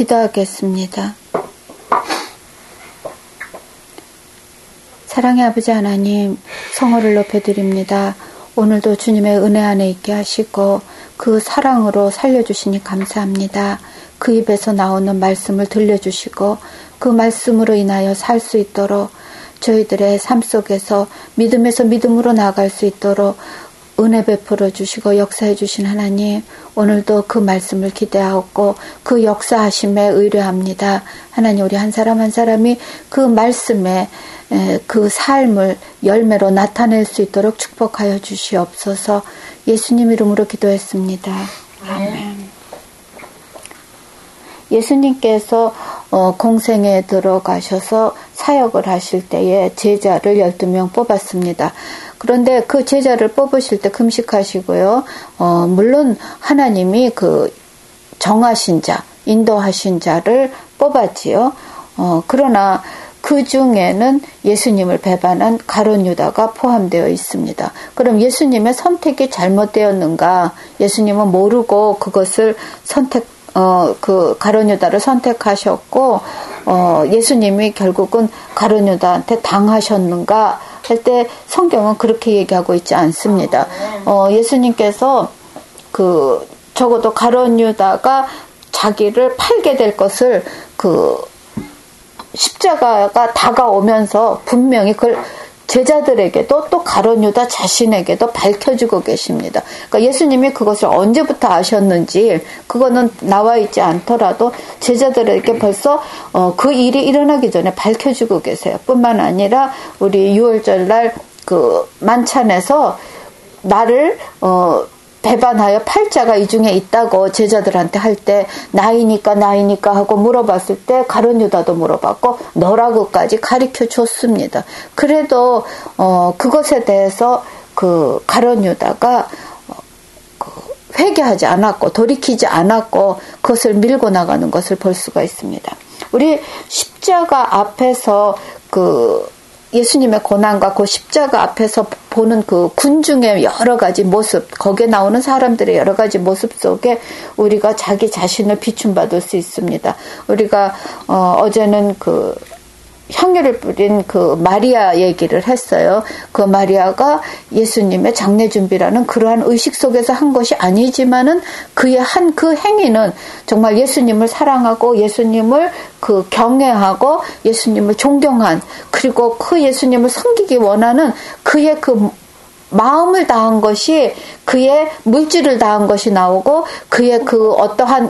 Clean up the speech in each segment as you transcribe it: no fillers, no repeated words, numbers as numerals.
기도하겠습니다. 사랑의 아버지 하나님, 성호를 높여드립니다. 오늘도 주님의 은혜 안에 있게 하시고 그 사랑으로 살려주시니 감사합니다. 그 입에서 나오는 말씀을 들려주시고 그 말씀으로 인하여 살 수 있도록 저희들의 삶 속에서 믿음에서 믿음으로 나아갈 수 있도록 은혜 베풀어 주시고 역사해 주신 하나님, 오늘도 그 말씀을 기대하고 그 역사하심에 의뢰합니다. 하나님, 우리 한 사람 한 사람이 그 말씀에 그 삶을 열매로 나타낼 수 있도록 축복하여 주시옵소서. 예수님 이름으로 기도했습니다. 아멘. 예수님께서 공생에 들어가셔서 사역을 하실 때에 제자를 12명 뽑았습니다. 그런데 그 제자를 뽑으실 때 금식하시고요. 물론 하나님이 그 정하신 자, 인도하신 자를 뽑았지요. 그러나 그 중에는 예수님을 배반한 가룟 유다가 포함되어 있습니다. 그럼 예수님의 선택이 잘못되었는가? 예수님은 모르고 그것을 그 가룟 유다를 선택하셨고, 예수님이 결국은 가룟 유다한테 당하셨는가? 할 때 성경은 그렇게 얘기하고 있지 않습니다. 예수님께서 적어도 가룟 유다가 자기를 팔게 될 것을 십자가가 다가오면서 분명히 그걸 제자들에게도 또 가룟 유다 자신에게도 밝혀주고 계십니다. 그러니까 예수님이 그것을 언제부터 아셨는지 그거는 나와 있지 않더라도 제자들에게 벌써 그 일이 일어나기 전에 밝혀주고 계세요. 뿐만 아니라 우리 6월절 날 그 만찬에서 나를 배반하여 팔자가 이 중에 있다고 제자들한테 할 때 나이니까 하고 물어봤을 때 가룟 유다도 물어봤고 너라고까지 가르쳐 줬습니다. 그래도 그것에 대해서 그 가룟 유다가 회개하지 않았고 돌이키지 않았고 그것을 밀고 나가는 것을 볼 수가 있습니다. 우리 십자가 앞에서 예수님의 고난과 그 십자가 앞에서 보는 그 군중의 여러 가지 모습, 거기에 나오는 사람들의 여러 가지 모습 속에 우리가 자기 자신을 비춤받을 수 있습니다. 우리가 어제는 향유를 뿌린 마리아 얘기를 했어요. 그 마리아가 예수님의 장례 준비라는 그러한 의식 속에서 한 것이 아니지만은 그의 한 그 행위는 정말 예수님을 사랑하고 예수님을 경외하고 예수님을 존경한, 그리고 그 예수님을 섬기기 원하는 그의 마음을 다한 것이, 그의 물질을 다한 것이 나오고 그의 어떠한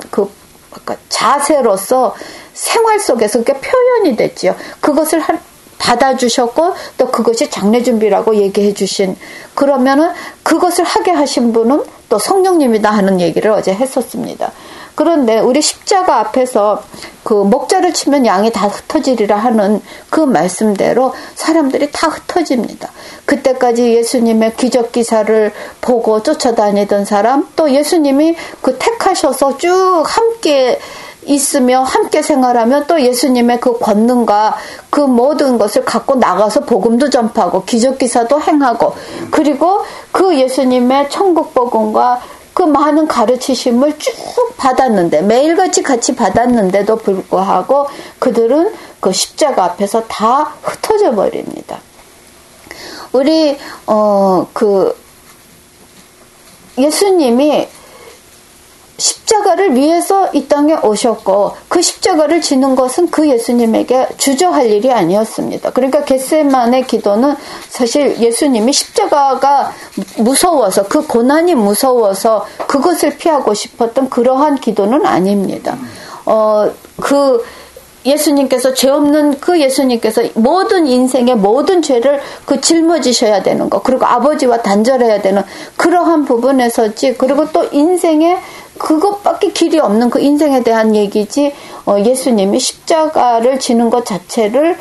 자세로서 생활 속에서 그게 표현이 됐지요. 그것을 받아주셨고 또 그것이 장례 준비라고 얘기해 주신, 그러면은 그것을 하게 하신 분은 또 성령님이다 하는 얘기를 어제 했었습니다. 그런데 우리 십자가 앞에서 목자를 치면 양이 다 흩어지리라 하는 그 말씀대로 사람들이 다 흩어집니다. 그때까지 예수님의 기적 기사를 보고 쫓아다니던 사람, 또 예수님이 택하셔서 쭉 함께 있으며 함께 생활하며 또 예수님의 그 권능과 그 모든 것을 갖고 나가서 복음도 전파하고 기적 기사도 행하고, 그리고 그 예수님의 천국 복음과 그 많은 가르치심을 쭉 받았는데, 매일같이 같이 받았는데도 불구하고 그들은 그 십자가 앞에서 다 흩어져 버립니다. 우리 예수님이 십자가를 위해서 이 땅에 오셨고 그 십자가를 지는 것은 그 예수님에게 주저할 일이 아니었습니다. 그러니까 겟세마네 기도는 사실 예수님이 십자가가 무서워서, 그 고난이 무서워서 그것을 피하고 싶었던 그러한 기도는 아닙니다. 예수님께서, 죄 없는 그 예수님께서 모든 인생의 모든 죄를 짊어지셔야 되는 것, 그리고 아버지와 단절해야 되는 그러한 부분에서지, 그리고 또 인생에 그것밖에 길이 없는 그 인생에 대한 얘기지, 예수님이 십자가를 지는 것 자체를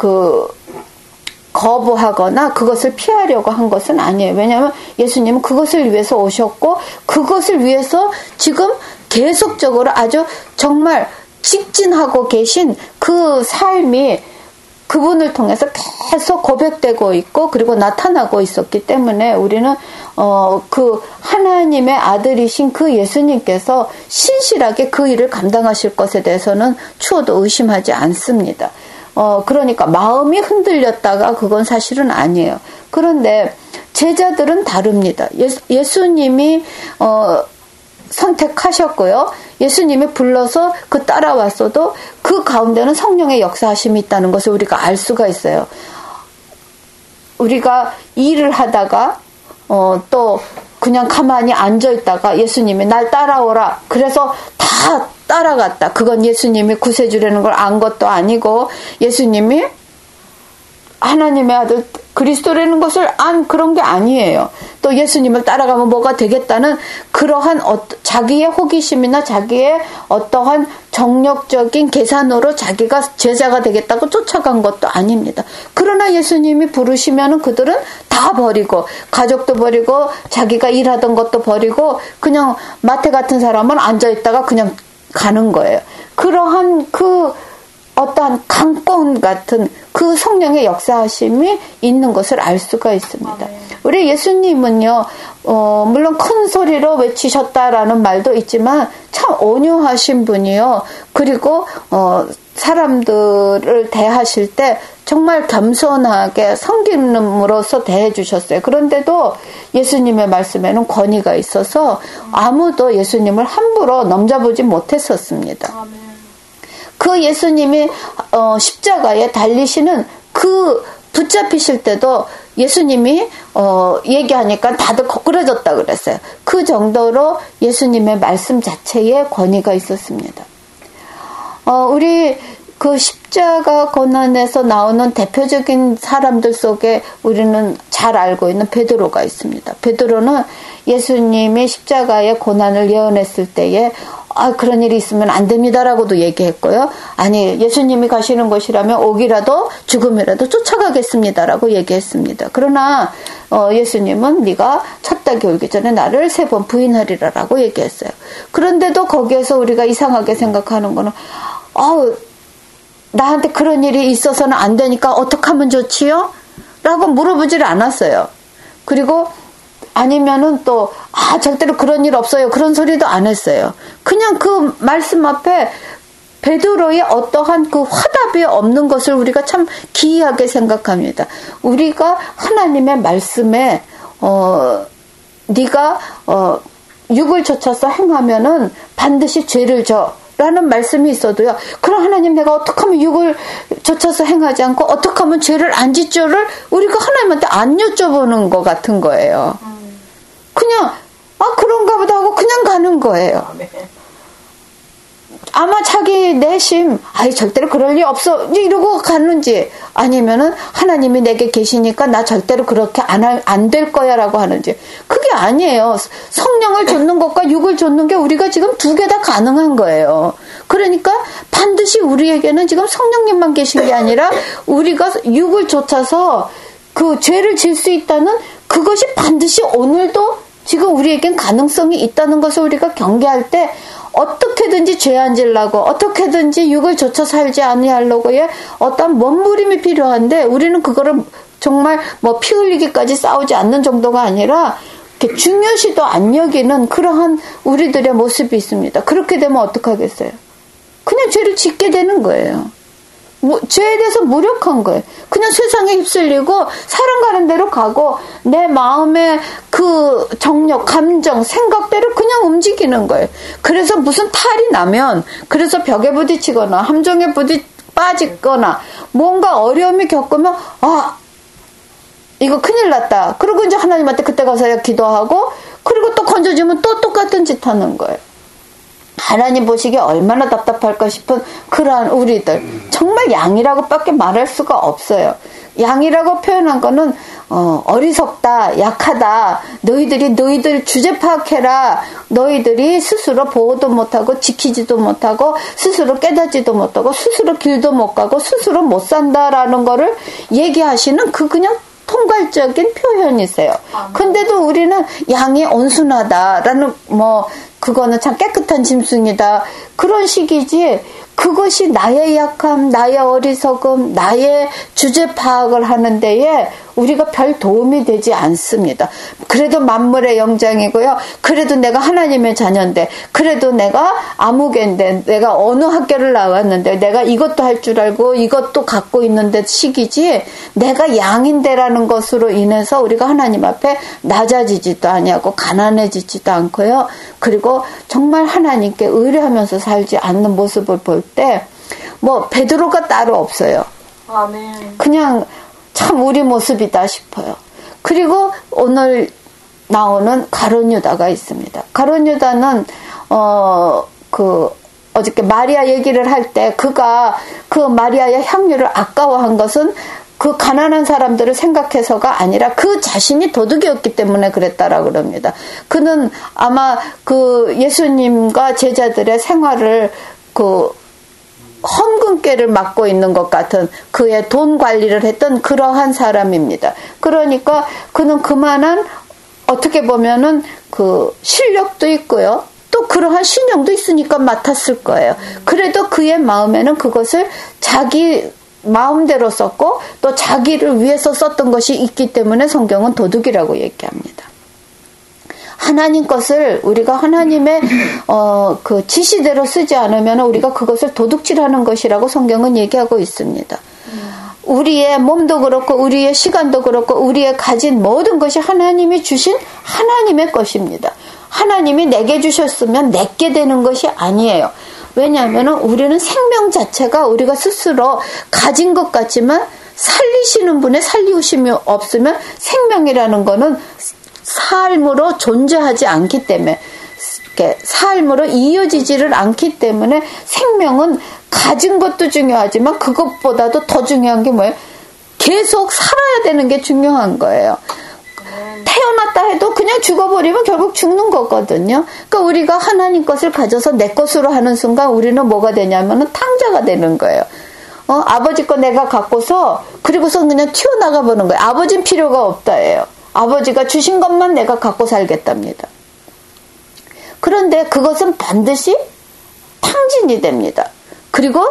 거부하거나 그것을 피하려고 한 것은 아니에요. 왜냐하면 예수님은 그것을 위해서 오셨고 그것을 위해서 지금 계속적으로 아주 정말 직진하고 계신 그 삶이 그분을 통해서 계속 고백되고 있고 그리고 나타나고 있었기 때문에 우리는 그 하나님의 아들이신 그 예수님께서 신실하게 그 일을 감당하실 것에 대해서는 추호도 의심하지 않습니다. 그러니까 마음이 흔들렸다가 그건 사실은 아니에요. 그런데 제자들은 다릅니다. 예수님이 선택하셨고요. 예수님이 불러서 그 따라왔어도 그 가운데는 성령의 역사하심이 있다는 것을 우리가 알 수가 있어요. 우리가 일을 하다가 또 그냥 가만히 앉아있다가 예수님이 날 따라오라. 그래서 다 따라갔다. 그건 예수님이 구세주라는 걸 안 것도 아니고 예수님이 하나님의 아들 그리스도라는 것을 안 그런 게 아니에요. 또 예수님을 따라가면 뭐가 되겠다는 그러한 자기의 호기심이나 자기의 어떠한 정력적인 계산으로 자기가 제자가 되겠다고 쫓아간 것도 아닙니다. 그러나 예수님이 부르시면은 그들은 다 버리고 가족도 버리고 자기가 일하던 것도 버리고 그냥 마태 같은 사람은 앉아있다가 그냥 가는 거예요. 그러한 그 어떠한 강권 같은 그 성령의 역사하심이 있는 것을 알 수가 있습니다. 우리 예수님은요, 물론 큰 소리로 외치셨다라는 말도 있지만 참 온유하신 분이요. 그리고 사람들을 대하실 때 정말 겸손하게 섬김으로써 대해주셨어요. 그런데도 예수님의 말씀에는 권위가 있어서 아무도 예수님을 함부로 넘겨보지 못했었습니다. 그 예수님이 십자가에 달리시는 그 붙잡히실 때도 예수님이 얘기하니까 다들 거꾸러졌다 그랬어요. 그 정도로 예수님의 말씀 자체에 권위가 있었습니다. 우리 그 십자가 고난에서 나오는 대표적인 사람들 속에 우리는 잘 알고 있는 베드로가 있습니다. 베드로는 예수님이 십자가의 고난을 예언했을 때에 그런 일이 있으면 안 됩니다라고도 얘기했고요. 아니 예수님이 가시는 곳이라면 옥이라도 죽음이라도 쫓아가겠습니다라고 얘기했습니다. 그러나 예수님은 네가 첫 닭이 울기 전에 나를 3번 부인하리라라고 얘기했어요. 그런데도 거기에서 우리가 이상하게 생각하는 거는 나한테 그런 일이 있어서는 안 되니까 어떻게 하면 좋지요? 라고 물어보질 않았어요. 그리고 아니면은 또 절대로 그런 일 없어요. 그런 소리도 안 했어요. 그냥 그 말씀 앞에 베드로의 어떠한 그 화답이 없는 것을 우리가 참 기이하게 생각합니다. 우리가 하나님의 말씀에 네가 육을 좇아서 행하면은 반드시 죄를 져. 라는 말씀이 있어도요. 그럼 하나님 내가 어떻게 하면 육을 좇아서 행하지 않고 어떻게 하면 죄를 안 짓죠를 우리가 하나님한테 안 여쭤보는 것 같은 거예요. 그냥 그런가 보다 하고 그냥 가는 거예요. 아마 자기 내심 절대로 그럴 리 없어 이러고 가는지 아니면은 하나님이 내게 계시니까 나 절대로 그렇게 안 될 거야 라고 하는지 그게 아니에요. 성령을 좇는 것과 육을 좇는 게 우리가 지금 2개 다 가능한 거예요. 그러니까 반드시 우리에게는 지금 성령님만 계신 게 아니라 우리가 육을 좇아서 그 죄를 질 수 있다는 그것이 반드시 오늘도 지금 우리에겐 가능성이 있다는 것을 우리가 경계할 때 어떻게든지 죄 안 지려고 어떻게든지 육을 좇아 살지 아니하려고의 어떤 몸부림이 필요한데 우리는 그거를 정말 피 흘리기까지 싸우지 않는 정도가 아니라 중요시도 안 여기는 그러한 우리들의 모습이 있습니다. 그렇게 되면 어떡하겠어요? 그냥 죄를 짓게 되는 거예요. 죄에 대해서 무력한 거예요. 그냥 세상에 휩쓸리고 사람 가는 대로 가고 내 마음의 그 정력, 감정, 생각대로 그냥 움직이는 거예요. 그래서 무슨 탈이 나면 그래서 벽에 부딪히거나 함정에 빠지거나 뭔가 어려움이 겪으면 이거 큰일 났다. 그리고 이제 하나님한테 그때 가서야 기도하고 그리고 또 건져주면 또 똑같은 짓 하는 거예요. 하나님 보시기에 얼마나 답답할까 싶은 그러한 우리들 정말 양이라고 밖에 말할 수가 없어요. 양이라고 표현한 거는 어리석다, 약하다, 너희들 주제 파악해라, 너희들이 스스로 보호도 못하고 지키지도 못하고 스스로 깨닫지도 못하고 스스로 길도 못 가고 스스로 못 산다라는 거를 얘기하시는 그냥 통괄적인 표현이세요. 근데도 우리는 양이 온순하다라는 그거는 참 깨끗한 짐승이다. 그런 식이지. 그것이 나의 약함, 나의 어리석음, 나의 주제 파악을 하는 데에 우리가 별 도움이 되지 않습니다. 그래도 만물의 영장이고요. 그래도 내가 하나님의 자녀인데, 그래도 내가 아무개인데, 내가 어느 학교를 나왔는데, 내가 이것도 할 줄 알고 이것도 갖고 있는데 식이지, 내가 양인데라는 것으로 인해서 우리가 하나님 앞에 낮아지지도 아니하고 가난해지지도 않고요. 그리고 정말 하나님께 의뢰하면서 살지 않는 모습을 볼 때, 뭐 베드로가 따로 없어요. 아멘. 그냥 참 우리 모습이다 싶어요. 그리고 오늘 나오는 가룟 유다가 있습니다. 가룟 유다는 어저께 마리아 얘기를 할 때 그가 그 마리아의 향유를 아까워한 것은 그 가난한 사람들을 생각해서가 아니라 그 자신이 도둑이었기 때문에 그랬다라고 그럽니다. 그는 아마 그 예수님과 제자들의 생활을 헌금괴를 맡고 있는 것 같은 그의 돈 관리를 했던 그러한 사람입니다. 그러니까 그는 그만한 어떻게 보면은 그 실력도 있고요. 또 그러한 신용도 있으니까 맡았을 거예요. 그래도 그의 마음에는 그것을 자기 마음대로 썼고 또 자기를 위해서 썼던 것이 있기 때문에 성경은 도둑이라고 얘기합니다. 하나님 것을 우리가 하나님의 그 지시대로 쓰지 않으면 우리가 그것을 도둑질하는 것이라고 성경은 얘기하고 있습니다. 우리의 몸도 그렇고 우리의 시간도 그렇고 우리의 가진 모든 것이 하나님이 주신 하나님의 것입니다. 하나님이 내게 주셨으면 내게 되는 것이 아니에요. 왜냐하면 우리는 생명 자체가 우리가 스스로 가진 것 같지만 살리시는 분의 살리우심이 없으면 생명이라는 거는 삶으로 존재하지 않기 때문에 삶으로 이어지지를 않기 때문에 생명은 가진 것도 중요하지만 그것보다도 더 중요한 게 뭐예요? 계속 살아야 되는 게 중요한 거예요. 태어났다 해도 그냥 죽어버리면 결국 죽는 거거든요. 그러니까 우리가 하나님 것을 가져서 내 것으로 하는 순간 우리는 뭐가 되냐면은 탕자가 되는 거예요. 아버지 거 내가 갖고서 그리고서 그냥 튀어나가 보는 거예요. 아버지는 필요가 없다예요. 아버지가 주신 것만 내가 갖고 살겠답니다. 그런데 그것은 반드시 탕진이 됩니다. 그리고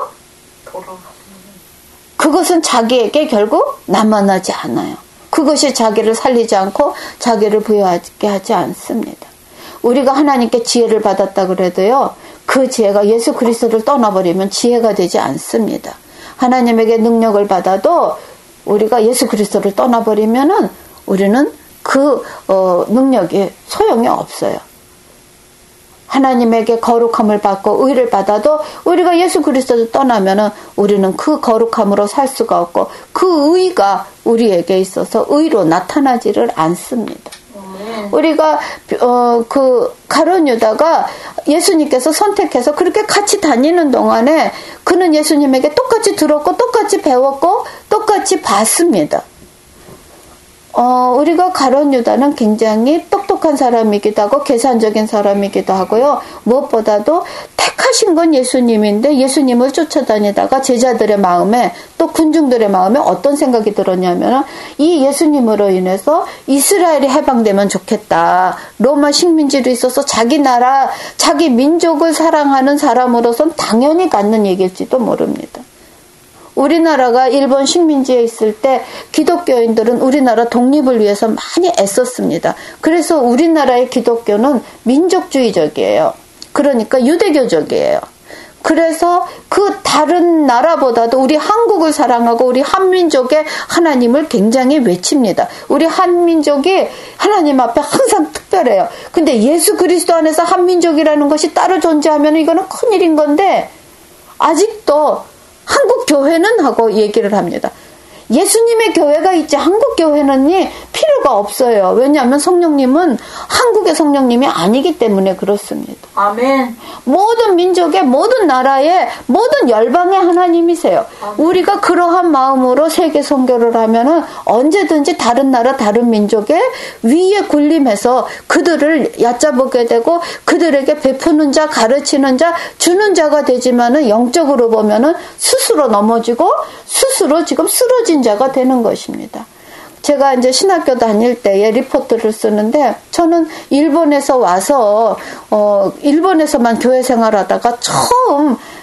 그것은 자기에게 결국 남아나지 않아요. 그것이 자기를 살리지 않고 자기를 부여하게 하지 않습니다. 우리가 하나님께 지혜를 받았다 그래도요. 그 지혜가 예수 그리스도를 떠나버리면 지혜가 되지 않습니다. 하나님에게 능력을 받아도 우리가 예수 그리스도를 떠나버리면은 우리는 그 능력이 소용이 없어요. 하나님에게 거룩함을 받고 의를 받아도 우리가 예수 그리스도를 떠나면은 우리는 그 거룩함으로 살 수가 없고 그 의가 우리에게 있어서 의로 나타나지를 않습니다. 우리가 그 가룟 유다가 예수님께서 선택해서 그렇게 같이 다니는 동안에 그는 예수님에게 똑같이 들었고 똑같이 배웠고 똑같이 봤습니다. 우리가 가룟 유다는 굉장히 똑똑한 사람이기도 하고 계산적인 사람이기도 하고요. 무엇보다도 택하신 건 예수님인데 예수님을 쫓아다니다가 제자들의 마음에 또 군중들의 마음에 어떤 생각이 들었냐면 이 예수님으로 인해서 이스라엘이 해방되면 좋겠다. 로마 식민지로 있어서 자기 나라, 자기 민족을 사랑하는 사람으로선 당연히 갖는 얘기일지도 모릅니다. 우리나라가 일본 식민지에 있을 때 기독교인들은 우리나라 독립을 위해서 많이 애썼습니다. 그래서 우리나라의 기독교는 민족주의적이에요. 그러니까 유대교적이에요. 그래서 그 다른 나라보다도 우리 한국을 사랑하고 우리 한민족의 하나님을 굉장히 외칩니다. 우리 한민족이 하나님 앞에 항상 특별해요. 근데 예수 그리스도 안에서 한민족이라는 것이 따로 존재하면 이거는 큰일인 건데 아직도 한국 교회는 하고 얘기를 합니다. 예수님의 교회가 있지 한국 교회는이 필요가 없어요. 왜냐하면 성령님은 한국의 성령님이 아니기 때문에 그렇습니다. 아멘. 모든 민족의 모든 나라의 모든 열방의 하나님이세요. 아멘. 우리가 그러한 마음으로 세계 선교를 하면은 언제든지 다른 나라 다른 민족의 위에 군림해서 그들을 얕잡게 되고 그들에게 베푸는 자 가르치는 자 주는 자가 되지만은 영적으로 보면은 스스로 넘어지고 스스로 지금 쓰러진 자가 되는 것입니다. 제가 이제 신학교 다닐 때에 리포트를 쓰는데 저는 일본에서 와서 일본에서만 교회 생활하다가 처음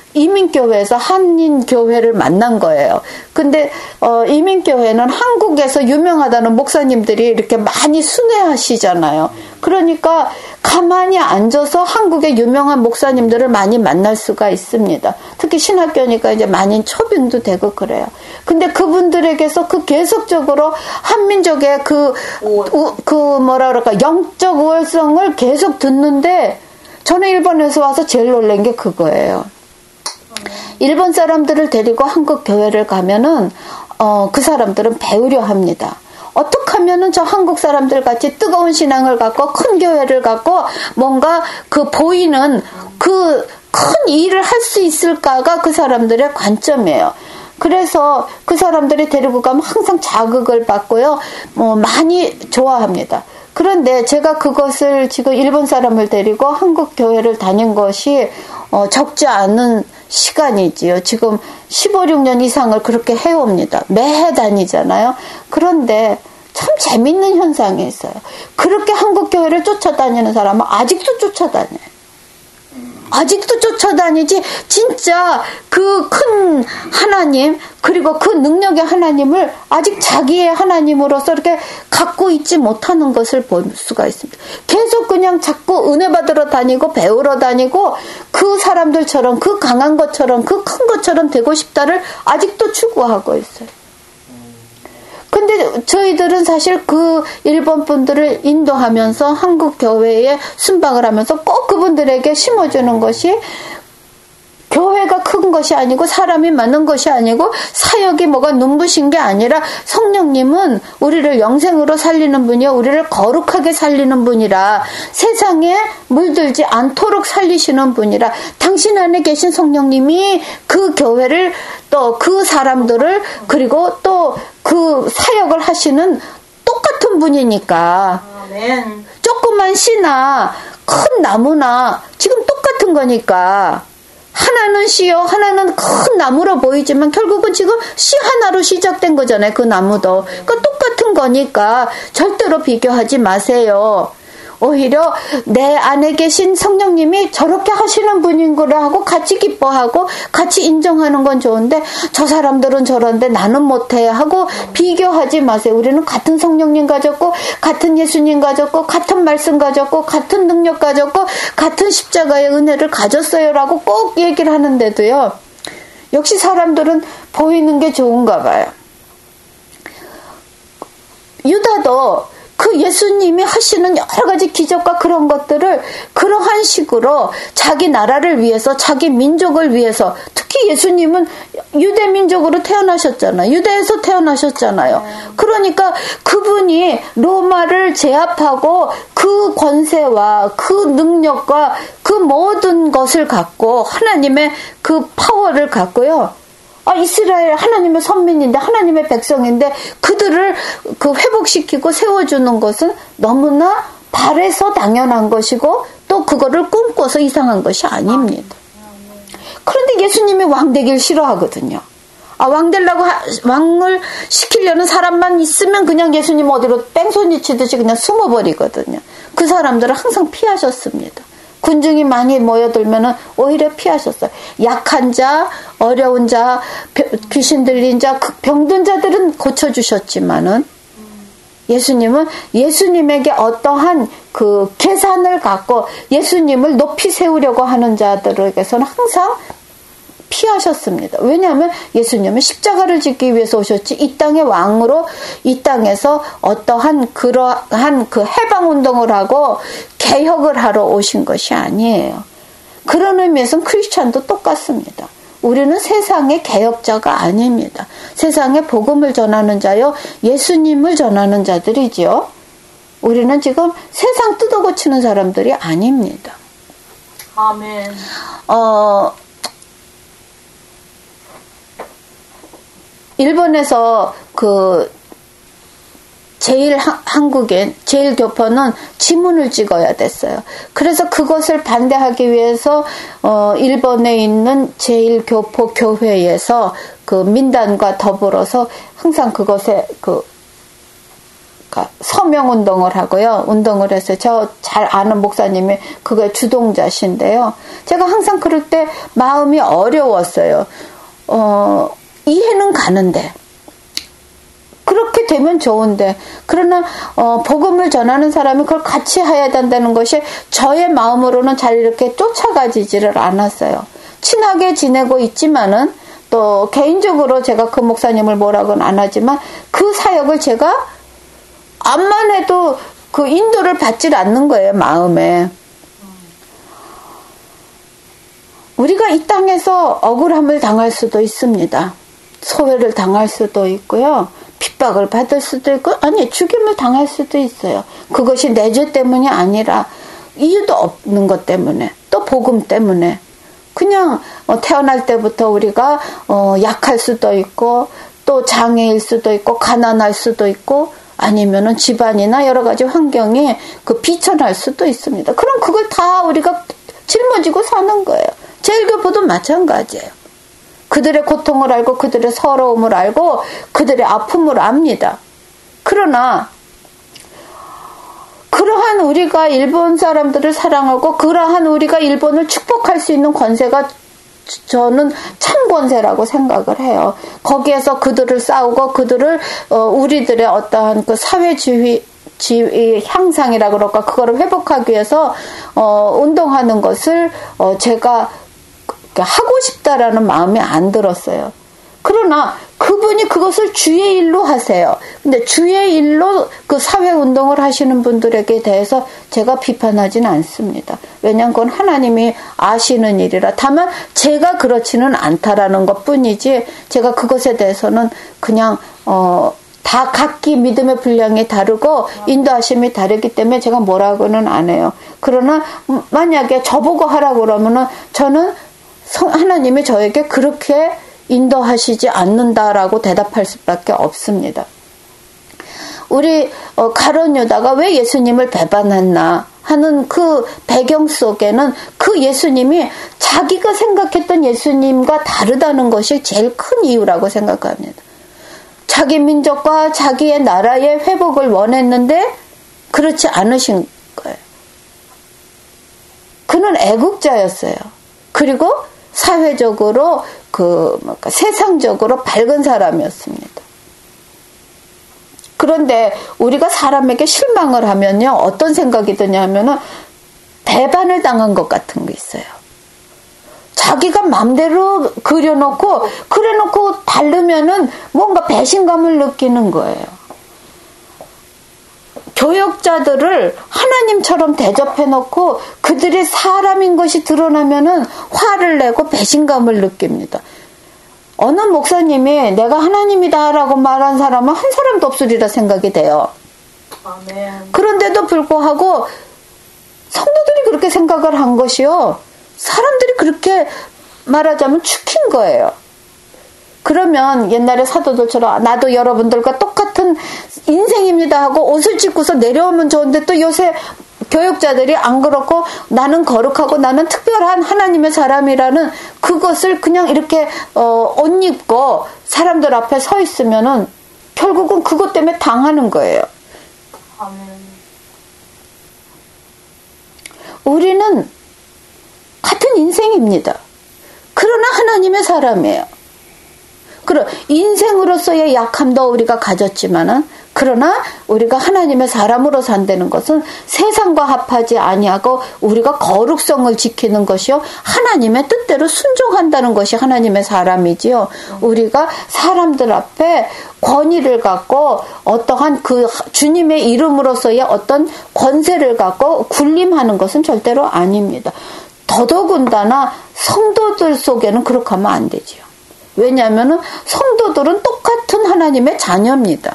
이민교회에서 한인교회를 만난 거예요. 근데 이민교회는 한국에서 유명하다는 목사님들이 이렇게 많이 순회하시잖아요. 그러니까 가만히 앉아서 한국의 유명한 목사님들을 많이 만날 수가 있습니다. 특히 신학교니까 이제 많이 초빙도 되고 그래요. 근데 그분들에게서 그 계속적으로 한민족의 뭐라 그럴까, 영적 우월성을 계속 듣는데, 저는 일본에서 와서 제일 놀란 게 그거예요. 일본 사람들을 데리고 한국 교회를 가면은 그 사람들은 배우려 합니다. 어떻게 하면은 저 한국 사람들 같이 뜨거운 신앙을 갖고 큰 교회를 갖고 뭔가 그 보이는 그 큰 일을 할 수 있을까가 그 사람들의 관점이에요. 그래서 그 사람들이 데리고 가면 항상 자극을 받고요. 많이 좋아합니다. 그런데 제가 그것을 지금 일본 사람을 데리고 한국 교회를 다닌 것이 적지 않은 시간이지요. 지금 15, 16년 이상을 그렇게 해옵니다. 매해 다니잖아요. 그런데 참 재밌는 현상이 있어요. 그렇게 한국 교회를 쫓아다니는 사람은 아직도 쫓아다녀요. 아직도 쫓아다니지, 진짜 그 큰 하나님, 그리고 그 능력의 하나님을 아직 자기의 하나님으로서 이렇게 갖고 있지 못하는 것을 볼 수가 있습니다. 계속 그냥 자꾸 은혜 받으러 다니고 배우러 다니고 그 사람들처럼, 그 강한 것처럼, 그 큰 것처럼 되고 싶다를 아직도 추구하고 있어요. 근데 저희들은 사실 그 일본 분들을 인도하면서 한국 교회에 순방을 하면서 꼭 그분들에게 심어주는 것이, 교회가 큰 것이 아니고 사람이 많은 것이 아니고 사역이 뭐가 눈부신 게 아니라 성령님은 우리를 영생으로 살리는 분이요, 우리를 거룩하게 살리는 분이라, 세상에 물들지 않도록 살리시는 분이라, 당신 안에 계신 성령님이 그 교회를, 또 그 사람들을, 그리고 또 그 사역을 하시는 똑같은 분이니까. 아멘. 조그만 씨나 큰 나무나 지금 똑같은 거니까, 하나는 씨요, 하나는 큰 나무로 보이지만 결국은 지금 씨 하나로 시작된 거잖아요. 그 나무도. 그러니까 똑같은 거니까 절대로 비교하지 마세요. 오히려 내 안에 계신 성령님이 저렇게 하시는 분인 거라 하고 같이 기뻐하고 같이 인정하는 건 좋은데, 저 사람들은 저런데 나는 못해 하고 비교하지 마세요. 우리는 같은 성령님 가졌고, 같은 예수님 가졌고, 같은 말씀 가졌고, 같은 능력 가졌고, 같은 십자가의 은혜를 가졌어요라고 꼭 얘기를 하는데도요, 역시 사람들은 보이는 게 좋은가 봐요. 유다도 그 예수님이 하시는 여러 가지 기적과 그런 것들을 그러한 식으로 자기 나라를 위해서, 자기 민족을 위해서, 특히 예수님은 유대 민족으로 태어나셨잖아요. 유대에서 태어나셨잖아요. 그러니까 그분이 로마를 제압하고 그 권세와 그 능력과 그 모든 것을 갖고, 하나님의 그 파워를 갖고요, 이스라엘 하나님의 선민인데, 하나님의 백성인데 그들을 그 회복시키고 세워주는 것은 너무나 바래서 당연한 것이고, 또 그거를 꿈꿔서 이상한 것이 아닙니다. 그런데 예수님이 왕 되길 싫어하거든요. 왕 되려고, 왕을 시키려는 사람만 있으면 그냥 예수님 어디로 뺑소니 치듯이 그냥 숨어버리거든요. 그 사람들은 항상 피하셨습니다. 군중이 많이 모여들면은 오히려 피하셨어요. 약한 자, 어려운 자, 귀신 들린 자, 병든 자들은 고쳐주셨지만은, 예수님은 예수님에게 어떠한 그 계산을 갖고 예수님을 높이 세우려고 하는 자들에게서는 항상 피하셨습니다. 왜냐하면 예수님은 십자가를 짓기 위해서 오셨지, 이 땅의 왕으로, 이 땅에서 어떠한 그러한 그 해방운동을 하고 개혁을 하러 오신 것이 아니에요. 그런 의미에서는 크리스찬도 똑같습니다. 우리는 세상의 개혁자가 아닙니다. 세상에 복음을 전하는 자요, 예수님을 전하는 자들이지요. 우리는 지금 세상 뜯어고치는 사람들이 아닙니다. 아멘. 일본에서 그 한국인 제일교포는 지문을 찍어야 됐어요. 그래서 그것을 반대하기 위해서 일본에 있는 제일교포 교회에서 그 민단과 더불어서 항상 그것에 서명 운동을 하고요. 운동을 했어요. 저 잘 아는 목사님이 그거의 주동자신데요. 제가 항상 그럴 때 마음이 어려웠어요. 이해는 가는데 그렇게 되면 좋은데 그러나 복음을 전하는 사람이 그걸 같이 해야 된다는 것이 저의 마음으로는 잘 이렇게 쫓아가지지를 않았어요. 친하게 지내고 있지만은 또 개인적으로 제가 그 목사님을 뭐라고는 안 하지만 그 사역을 제가 암만 해도 그 인도를 받질 않는 거예요, 마음에. 우리가 이 땅에서 억울함을 당할 수도 있습니다. 소외를 당할 수도 있고요. 핍박을 받을 수도 있고, 아니, 죽임을 당할 수도 있어요. 그것이 내 죄 때문이 아니라 이유도 없는 것 때문에, 또 복음 때문에. 그냥 태어날 때부터 우리가 약할 수도 있고, 또 장애일 수도 있고, 가난할 수도 있고, 아니면은 집안이나 여러 가지 환경이 비천할 수도 있습니다. 그럼 그걸 다 우리가 짊어지고 사는 거예요. 제일교포도 마찬가지예요. 그들의 고통을 알고 그들의 서러움을 알고 그들의 아픔을 압니다. 그러나 그러한 우리가 일본 사람들을 사랑하고 그러한 우리가 일본을 축복할 수 있는 권세가 저는 참 권세라고 생각을 해요. 거기에서 그들을 싸우고 그들을 우리들의 어떠한 그 사회주의 향상이라 그럴까 그거를 회복하기 위해서 운동하는 것을 제가 하고 싶다라는 마음이 안 들었어요. 그러나 그분이 그것을 주의 일로 하세요. 근데 주의 일로 그 사회운동을 하시는 분들에게 대해서 제가 비판하지는 않습니다. 왜냐하면 그건 하나님이 아시는 일이라. 다만 제가 그렇지는 않다라는 것 뿐이지 제가 그것에 대해서는 그냥 다 각기 믿음의 분량이 다르고 인도하심이 다르기 때문에 제가 뭐라고는 안 해요. 그러나 만약에 저보고 하라고 그러면은 저는 하나님이 저에게 그렇게 인도하시지 않는다라고 대답할 수밖에 없습니다. 우리 가룟 유다가 왜 예수님을 배반했나 하는 그 배경 속에는 그 예수님이 자기가 생각했던 예수님과 다르다는 것이 제일 큰 이유라고 생각합니다. 자기 민족과 자기의 나라의 회복을 원했는데 그렇지 않으신 거예요. 그는 애국자였어요. 그리고 사회적으로 세상적으로 밝은 사람이었습니다. 그런데 우리가 사람에게 실망을 하면요 어떤 생각이 드냐면은 배반을 당한 것 같은 게 있어요. 자기가 맘대로 그려놓고 그래놓고 다르면은 뭔가 배신감을 느끼는 거예요. 교역자들을 하나님처럼 대접해놓고 그들이 사람인 것이 드러나면은 화를 내고 배신감을 느낍니다. 어느 목사님이 내가 하나님이다라고 말한 사람은 한 사람도 없으리라 생각이 돼요. 아멘. 그런데도 불구하고 성도들이 그렇게 생각을 한 것이요. 사람들이 그렇게 말하자면 축인 거예요. 그러면 옛날에 사도들처럼 나도 여러분들과 똑같은 인생입니다 하고 옷을 찢고서 내려오면 좋은데 또 요새 교육자들이 안 그렇고 나는 거룩하고 나는 특별한 하나님의 사람이라는 그것을 그냥 이렇게 옷 입고 사람들 앞에 서 있으면은 결국은 그것 때문에 당하는 거예요. 아멘. 우리는 같은 인생입니다. 그러나 하나님의 사람이에요. 그럼 인생으로서의 약함도 우리가 가졌지만은 그러나 우리가 하나님의 사람으로 산다는 것은 세상과 합하지 아니하고 우리가 거룩성을 지키는 것이요 하나님의 뜻대로 순종한다는 것이 하나님의 사람이지요. 우리가 사람들 앞에 권위를 갖고 어떠한 그 주님의 이름으로서의 어떤 권세를 갖고 군림하는 것은 절대로 아닙니다. 더더군다나 성도들 속에는 그렇게 하면 안 되지요. 왜냐하면 성도들은 똑같은 하나님의 자녀입니다.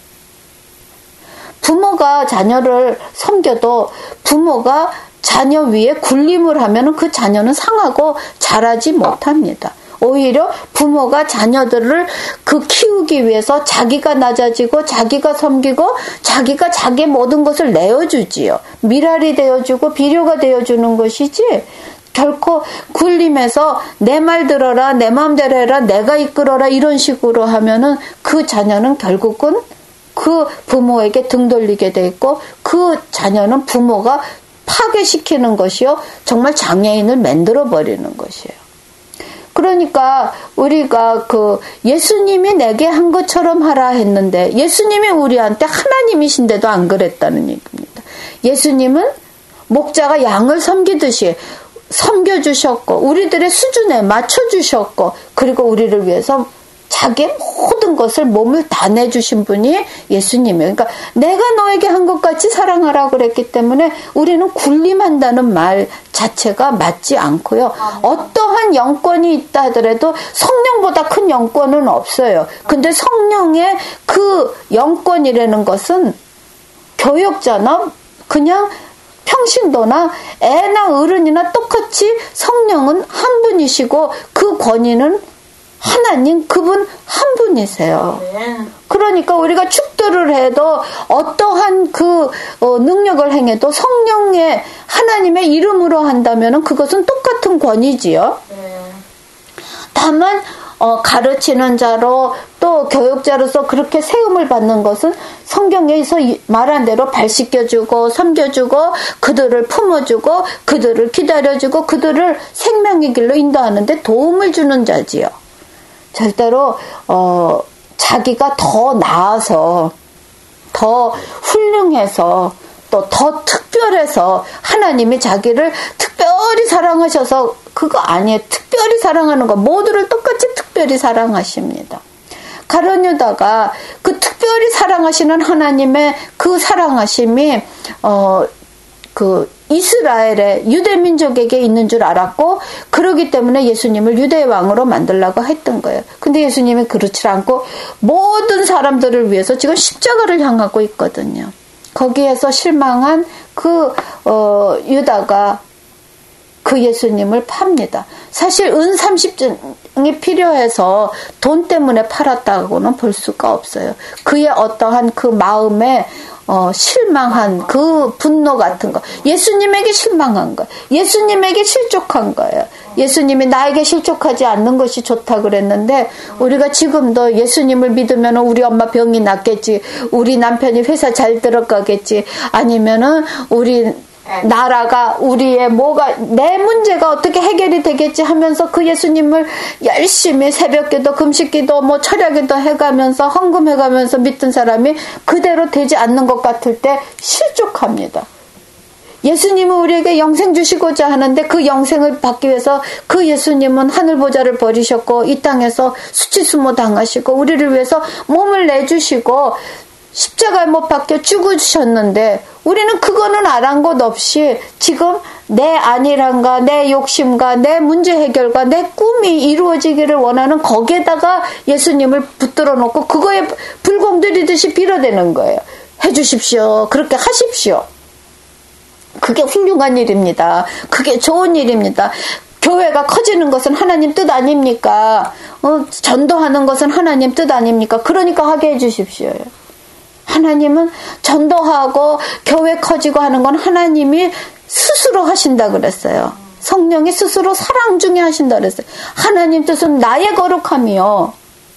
부모가 자녀를 섬겨도 부모가 자녀 위에 군림을 하면 그 자녀는 상하고 자라지 못합니다. 오히려 부모가 자녀들을 키우기 위해서 자기가 낮아지고 자기가 섬기고 자기가 자기의 모든 것을 내어주지요. 미랄이 되어주고 비료가 되어주는 것이지 결코 군림해서 내 말 들어라 내 마음대로 해라 내가 이끌어라 이런 식으로 하면은 그 자녀는 결국은 그 부모에게 등 돌리게 돼 있고 그 자녀는 부모가 파괴시키는 것이요. 정말 장애인을 만들어 버리는 것이에요. 그러니까 우리가 그 예수님이 내게 한 것처럼 하라 했는데 예수님이 우리한테 하나님이신데도 안 그랬다는 얘기입니다. 예수님은 목자가 양을 섬기듯이 섬겨주셨고 우리들의 수준에 맞춰주셨고 그리고 우리를 위해서 자기의 모든 것을 몸을 다 내주신 분이 예수님이에요. 그러니까 내가 너에게 한 것 같이 사랑하라고 그랬기 때문에 우리는 군림한다는 말 자체가 맞지 않고요. 어떠한 영권이 있다 하더라도 성령보다 큰 영권은 없어요. 근데 성령의 그 영권이라는 것은 교역자나 그냥 평신도나 애나 어른이나 똑같이 성령은 한 분이시고 그 권위는 하나님 그분 한 분이세요. 그러니까 우리가 축도를 해도 어떠한 그 능력을 행해도 성령의 하나님의 이름으로 한다면 그것은 똑같은 권위지요. 다만 가르치는 자로 또 교육자로서 그렇게 세움을 받는 것은 성경에서 말한 대로 발 씻겨주고 섬겨주고 그들을 품어주고 그들을 기다려주고 그들을 생명의 길로 인도하는데 도움을 주는 자지요. 절대로 자기가 더 나아서 더 훌륭해서 또 더 특별해서 하나님이 자기를 특별히 사랑하셔서 그거 아니에요. 특별히 사랑하는 거 모두를 똑같이 특별히 사랑하십니다. 가룟 유다가 그 특별히 사랑하시는 하나님의 그 사랑하심이 그 이스라엘의 유대 민족에게 있는 줄 알았고 그러기 때문에 예수님을 유대의 왕으로 만들려고 했던 거예요. 근데 예수님이 그렇지 않고 모든 사람들을 위해서 지금 십자가를 향하고 있거든요. 거기에서 실망한 그 유다가 그 예수님을 팝니다. 사실 은 30증이 필요해서 돈 때문에 팔았다고는 볼 수가 없어요. 그의 어떠한 그 마음에 실망한 그 분노 같은 거. 예수님에게 실망한 거예요. 예수님에게 실족한 거예요. 예수님이 나에게 실족하지 않는 것이 좋다 그랬는데 우리가 지금도 예수님을 믿으면 우리 엄마 병이 낫겠지. 우리 남편이 회사 잘 들어가겠지. 아니면은 우리 나라가 우리의 뭐가 내 문제가 어떻게 해결이 되겠지 하면서 그 예수님을 열심히 새벽기도 금식기도 뭐 철야기도 해가면서 헌금해가면서 믿던 사람이 그대로 되지 않는 것 같을 때 실족합니다. 예수님은 우리에게 영생 주시고자 하는데 그 영생을 받기 위해서 그 예수님은 하늘보좌를 버리셨고 이 땅에서 수치수모 당하시고 우리를 위해서 몸을 내주시고 십자가에 못 박혀 죽으셨는데 우리는 그거는 아랑곳 없이 지금 내 안일함과 내 욕심과 내 문제 해결과 내 꿈이 이루어지기를 원하는 거기에다가 예수님을 붙들어 놓고 그거에 불공 들이듯이 빌어대는 거예요. 해주십시오. 그렇게 하십시오. 그게 훌륭한 일입니다. 그게 좋은 일입니다. 교회가 커지는 것은 하나님 뜻 아닙니까? 전도하는 것은 하나님 뜻 아닙니까? 그러니까 하게 해주십시오. 하나님은 전도하고 교회 커지고 하는 건 하나님이 스스로 하신다 그랬어요. 성령이 스스로 사랑 중에 하신다 그랬어요. 하나님 뜻은 나의 거룩함이요.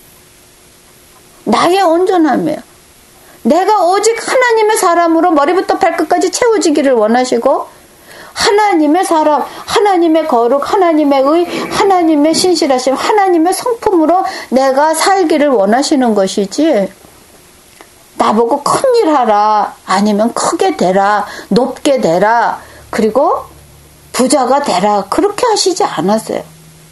나의 온전함이요. 내가 오직 하나님의 사람으로 머리부터 발끝까지 채워지기를 원하시고 하나님의 사람, 하나님의 거룩, 하나님의 의, 하나님의 신실하심, 하나님의 성품으로 내가 살기를 원하시는 것이지 나보고 큰일 하라 아니면 크게 되라 높게 되라 그리고 부자가 되라 그렇게 하시지 않았어요.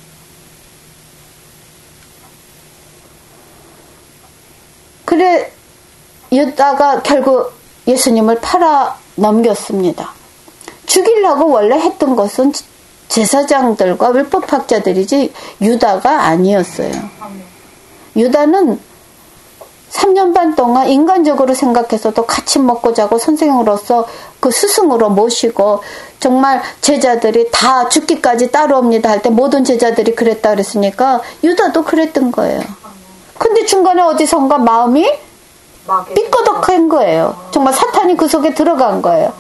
그래 유다가 결국 예수님을 팔아 넘겼습니다. 죽이려고 원래 했던 것은 제사장들과 율법학자들이지 유다가 아니었어요. 유다는 3년 반 동안 인간적으로 생각해서도 같이 먹고 자고 선생으로서 그 스승으로 모시고 정말 제자들이 다 죽기까지 따라옵니다 할 때 모든 제자들이 그랬다 그랬으니까 유다도 그랬던 거예요. 근데 중간에 어디선가 마음이 삐꺼덕한 거예요. 정말 사탄이 그 속에 들어간 거예요.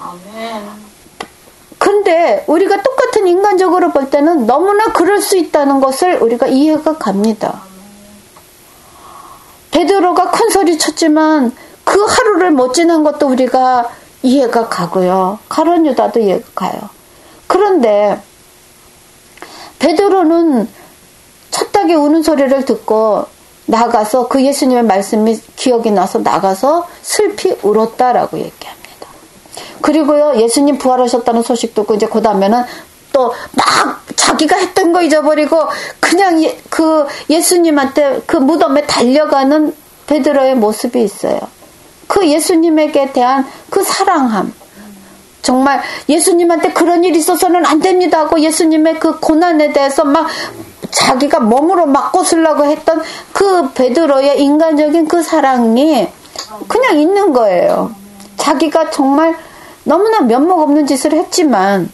근데 우리가 똑같은 인간적으로 볼 때는 너무나 그럴 수 있다는 것을 우리가 이해가 갑니다. 베드로가 큰 소리 쳤지만 그 하루를 못 지난 것도 우리가 이해가 가고요. 가룟 유다도 이해가 가요. 그런데 베드로는 첫 닭이 우는 소리를 듣고 나가서 그 예수님의 말씀이 기억이 나서 나가서 슬피 울었다라고 얘기합니다. 그리고요, 예수님 부활하셨다는 소식 듣고 이제 그 다음에는 또 막 자기가 했던 거 잊어버리고 그냥 그 예수님한테 그 무덤에 달려가는 베드로의 모습이 있어요. 그 예수님에게 대한 그 사랑함. 정말 예수님한테 그런 일이 있어서는 안 됩니다 하고 예수님의 그 고난에 대해서 막 자기가 몸으로 막 꽂으려고 했던 그 베드로의 인간적인 그 사랑이 그냥 있는 거예요. 자기가 정말 너무나 면목 없는 짓을 했지만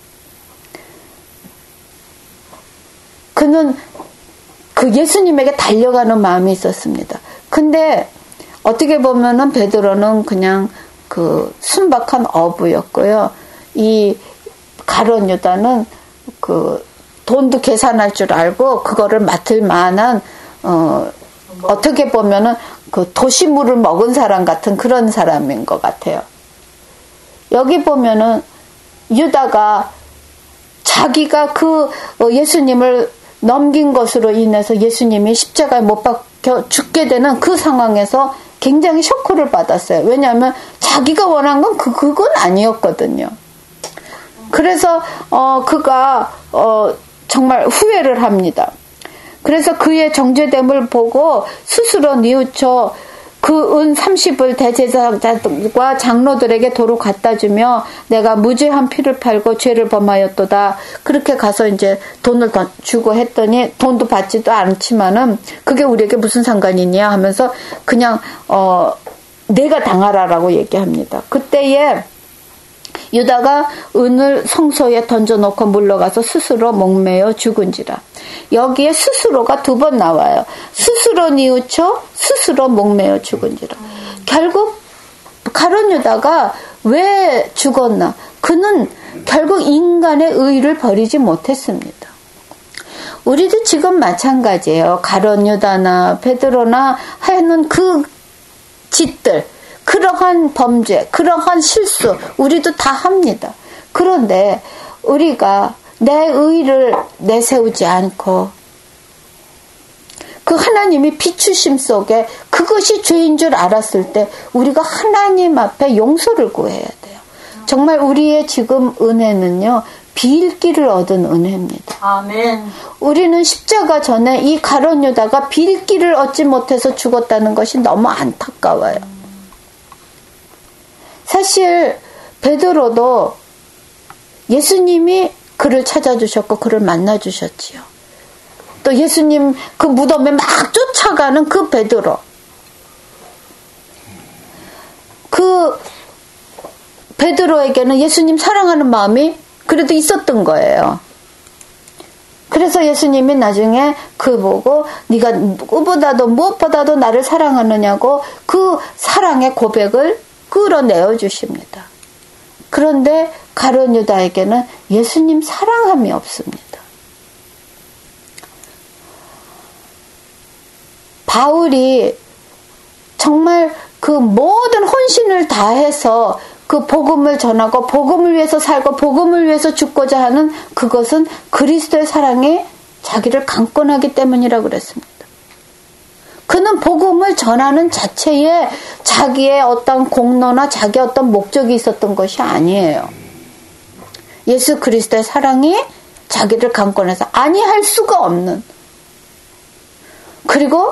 그는 그 예수님에게 달려가는 마음이 있었습니다. 근데 어떻게 보면은 베드로는 그냥 그 순박한 어부였고요. 이 가룟 유다는 그 돈도 계산할 줄 알고 그거를 맡을 만한 어떻게 보면은 그 도시물을 먹은 사람 같은 그런 사람인 것 같아요. 여기 보면은 유다가 자기가 그 예수님을 넘긴 것으로 인해서 예수님이 십자가에 못 박혀 죽게 되는 그 상황에서 굉장히 쇼크를 받았어요. 왜냐하면 자기가 원한 건 그건 아니었거든요. 그래서 그가 정말 후회를 합니다. 그래서 그의 정죄됨을 보고 스스로 뉘우쳐 그 은 30을 대제사장과 장로들에게 도로 갖다 주며 내가 무죄한 피를 팔고 죄를 범하였도다. 그렇게 가서 이제 돈을 더 주고 했더니 돈도 받지도 않지만은 그게 우리에게 무슨 상관이냐 하면서 그냥 내가 당하라라고 얘기합니다. 그때에 유다가 은을 성소에 던져놓고 물러가서 스스로 목매어 죽은지라. 여기에 스스로가 2번 나와요. 스스로 뉘우쳐 스스로 목매어 죽은지라. 결국 가룟 유다가 왜 죽었나? 그는 결국 인간의 의를 버리지 못했습니다. 우리도 지금 마찬가지예요. 가룟 유다나 베드로나 하는 그 짓들, 그러한 범죄, 그러한 실수 우리도 다 합니다. 그런데 우리가 내 의를 내세우지 않고 그 하나님이 비추심 속에 그것이 죄인 줄 알았을 때 우리가 하나님 앞에 용서를 구해야 돼요. 정말 우리의 지금 은혜는요, 빌기를 얻은 은혜입니다. 아멘. 우리는 십자가 전에 이 가룟 유다가 빌기를 얻지 못해서 죽었다는 것이 너무 안타까워요. 사실 베드로도 예수님이 그를 찾아주셨고 그를 만나주셨지요. 또 예수님 그 무덤에 막 쫓아가는 그 베드로, 그 베드로에게는 예수님 사랑하는 마음이 그래도 있었던 거예요. 그래서 예수님이 나중에 그 보고 네가 누구보다도 무엇보다도 나를 사랑하느냐고 그 사랑의 고백을 끌어내어 주십니다. 그런데 가룟 유다에게는 예수님 사랑함이 없습니다. 바울이 정말 그 모든 혼신을 다해서 그 복음을 전하고 복음을 위해서 살고 복음을 위해서 죽고자 하는 그것은 그리스도의 사랑이 자기를 강권하기 때문이라고 그랬습니다. 그는 복음을 전하는 자체에 자기의 어떤 공로나 자기의 어떤 목적이 있었던 것이 아니에요. 예수 그리스도의 사랑이 자기를 강권해서 아니할 수가 없는, 그리고